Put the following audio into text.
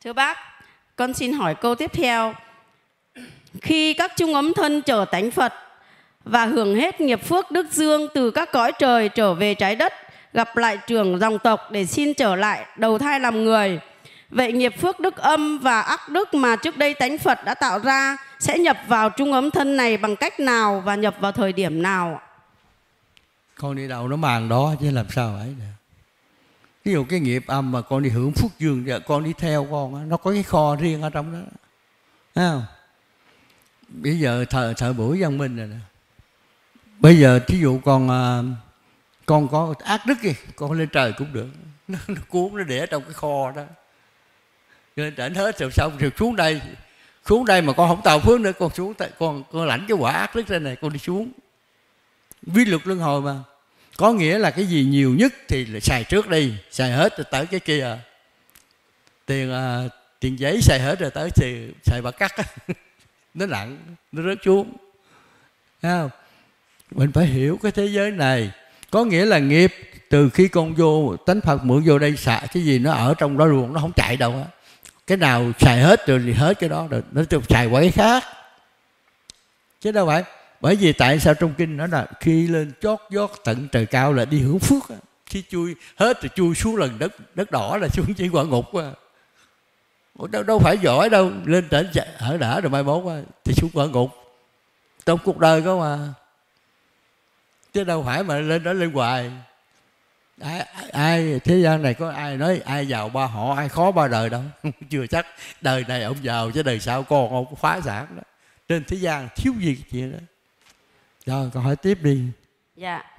Thưa bác, con xin hỏi câu tiếp theo. Khi các chung ấm thân trở tánh Phật và hưởng hết nghiệp phước đức dương từ các cõi trời trở về trái đất, gặp lại trưởng dòng tộc để xin trở lại đầu thai làm người, vậy nghiệp phước đức âm và ác đức mà trước đây tánh Phật đã tạo ra sẽ nhập vào chung ấm thân này bằng cách nào và nhập vào thời điểm nào? Con đi đâu nó màng đó chứ làm sao ấy nè. Ví dụ cái nghiệp âm mà con đi hưởng phước dương, con đi theo con, nó có cái kho riêng ở trong đó, thấy không? Bây giờ thời buổi văn minh rồi nè. Bây giờ thí dụ con có ác đức gì, con lên trời cũng được. Nó cuốn, nó để ở trong cái kho đó. Lên trển hết rồi xong rồi xuống đây mà con không tạo phước nữa, con xuống con lãnh cái quả ác đức ra này, con đi xuống. Quy luật luân hồi mà. Có nghĩa là cái gì nhiều nhất thì là xài trước đi, xài hết rồi tới cái kia. Tiền giấy xài hết rồi tới xài bạc cắt. Nó nặng, nó rớt xuống. Thấy không? Mình phải hiểu cái thế giới này. Có nghĩa là nghiệp từ khi con vô, tánh Phật mượn vô đây xài cái gì nó ở trong đó luôn, nó không chạy đâu á. Cái nào xài hết rồi thì hết cái đó rồi, nó xài qua cái khác. Chứ đâu phải. Bởi vì tại sao trong kinh nó là khi lên chót vót tận trời cao là đi hưởng phước á. Khi chui hết rồi chui xuống lần đất đỏ là xuống chỉ quả ngục á. Đâu phải giỏi đâu, lên trển hở đã rồi mai mốt thì xuống quả ngục. Trong cuộc đời có mà. Chứ đâu phải mà lên đó lên hoài. Ai thế gian này có ai nói ai giàu ba họ, ai khó ba đời đâu. Chưa chắc. Đời này ông giàu chứ đời sau con ông phá sản đó. Trên thế gian thiếu gì cái chuyện đó. Rồi con hỏi tiếp đi. Dạ.